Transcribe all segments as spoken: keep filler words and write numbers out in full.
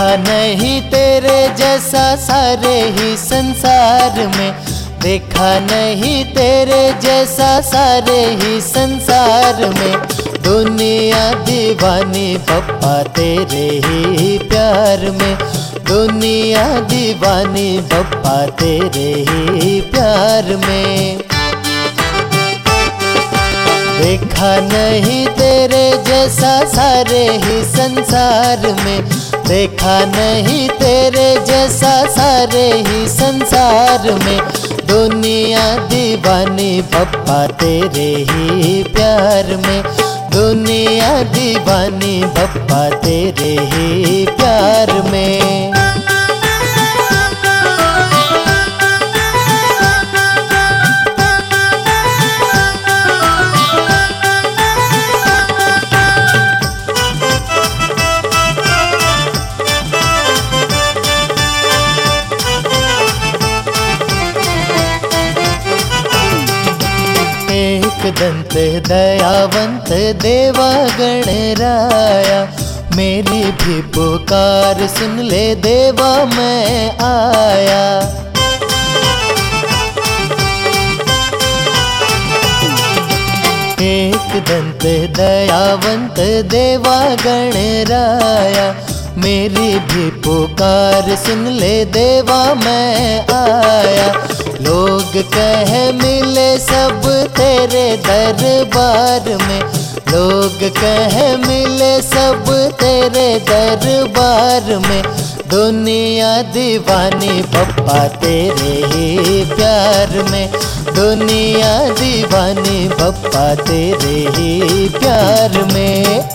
नहीं तेरे जैसा सारे ही संसार में, देखा नहीं तेरे जैसा सारे ही संसार में। दुनिया दीवानी पप्पा तेरे ही प्यार में, दुनिया दीवानी पप्पा तेरे ही प्यार में। देखा नहीं तेरे जैसा सारे ही संसार में, देखा नहीं तेरे जैसा सारे ही संसार में। दुनिया दीवानी पप्पा तेरे ही प्यार में, दुनिया दीवानी पप्पा तेरे ही प्यार में। एक दंत दयावंत देवा गणराया, मेरी भी पुकार सुन ले देवा मैं आया। एक दंत दयावंत देवा गणराया, मेरी भी पुकार सुन ले देवा मैं आया। लोग कह मिले सब तेरे दरबार में, लोग कह मिले सब तेरे दरबार में। दुनिया दीवानी पप्पा तेरे ही प्यार में, दुनिया दीवानी पप्पा तेरे ही प्यार में।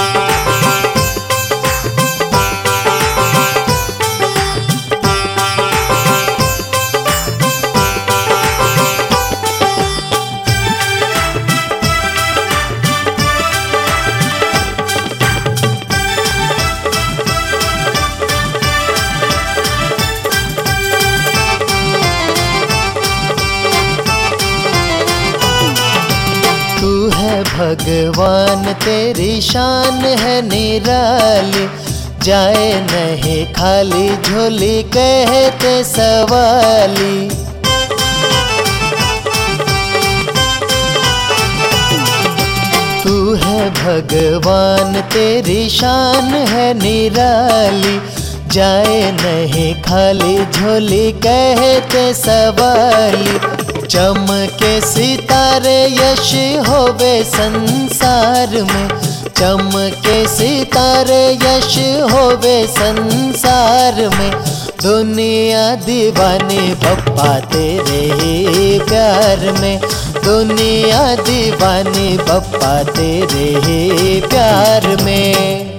तू है भगवान तेरी शान है निराली, जाए नहीं खाली झोली कहते सवाली। तू है भगवान तेरी शान है निराली, जाए नहीं खाली झोली कहते सवाली। चमके सितारे यश होवे संसार में, चमके सितारे यश होवे संसार में। दुनिया दीवानी पप्पा तेरे ही प्यार में, दुनिया दीवानी पप्पा तेरे ही प्यार में।